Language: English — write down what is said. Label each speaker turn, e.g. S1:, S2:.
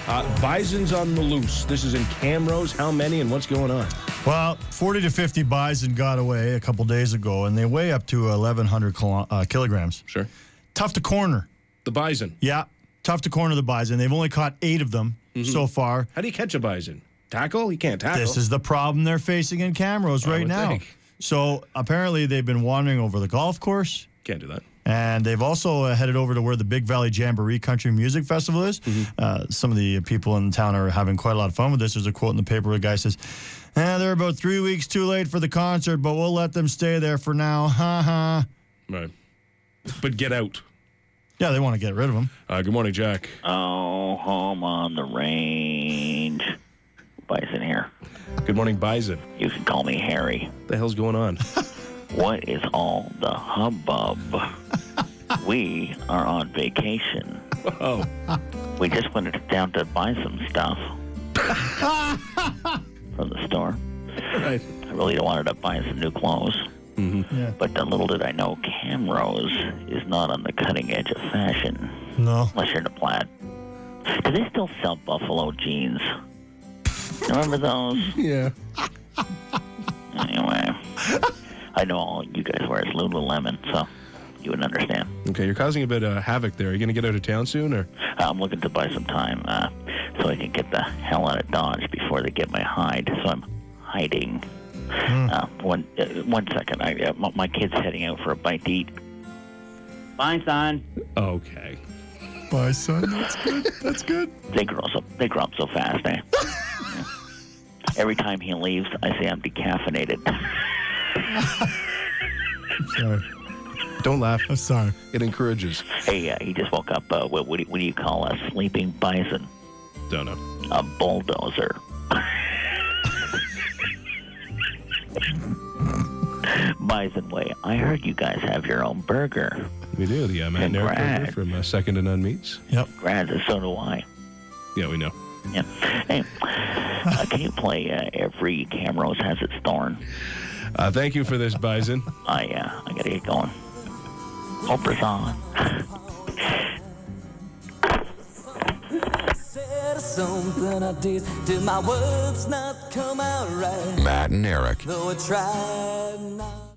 S1: Bison's on the loose. This is in Camrose. How many and what's going on?
S2: Well, 40 to 50 bison got away a couple days ago, and they weigh up to 1,100 kilograms.
S1: Sure.
S2: Tough to corner.
S1: The bison.
S2: Yeah, tough to corner the bison. They've only caught 8 of them so far.
S1: How do you catch a bison? Tackle? You can't tackle.
S2: This is the problem they're facing in Camrose right now.
S1: Think.
S2: So apparently they've been wandering over the golf course.
S1: Can't do that.
S2: And they've also headed over to where the Big Valley Jamboree Country Music Festival is. Some of the people in town are having quite a lot of fun with this. There's a quote in the paper where the guy says, they're about 3 weeks too late for the concert, but we'll let them stay there for now. Ha ha.
S1: Right. But get out.
S2: Yeah, they want to get rid of them.
S1: Good morning, Jack.
S3: Oh, home on the range. Bison here.
S1: Good morning, Bison.
S3: You can call me Harry.
S1: What the hell's going on?
S3: What is all the hubbub? We are on vacation.
S1: Oh.
S3: We just went down to buy some stuff from the store.
S1: Right.
S3: I really wanted to buy some new clothes.
S2: Yeah.
S3: But little did I know Camrose is not on the cutting edge of fashion.
S2: No.
S3: Unless you're in a plaid. Do they still sell buffalo jeans? Remember those?
S1: Yeah.
S3: Anyway, I know all you guys wear is Lululemon, so you would understand.
S1: Okay, you're causing a bit of havoc there. Are you going to get out of town soon, or?
S3: I'm looking to buy some time so I can get the hell out of Dodge before they get my hide. So I'm hiding. One second. My kid's heading out for a bite to eat. Bye, son.
S1: Okay.
S2: Bye, son. That's good. That's good.
S3: They grow up so fast, eh? Every time he leaves, I say I'm decaffeinated.
S2: Sorry.
S1: Don't laugh.
S2: I'm sorry.
S1: It encourages.
S3: Hey, he just woke up. What do you call a sleeping bison?
S1: Don't know.
S3: A bulldozer. Bison Way, I heard you guys have your own burger.
S1: We do. The Matt and Eric burger from Second and None Meats.
S2: Yep.
S3: Grad, so do I.
S1: Yeah, we know.
S3: Yeah. Hey, can you play Every Camrose Has Its Thorn?
S1: Thank you for this, Bison.
S3: I gotta get going. Oprah's on.
S4: Something I did till my words not come out right.
S5: Matt and Eric.
S4: Though I tried not.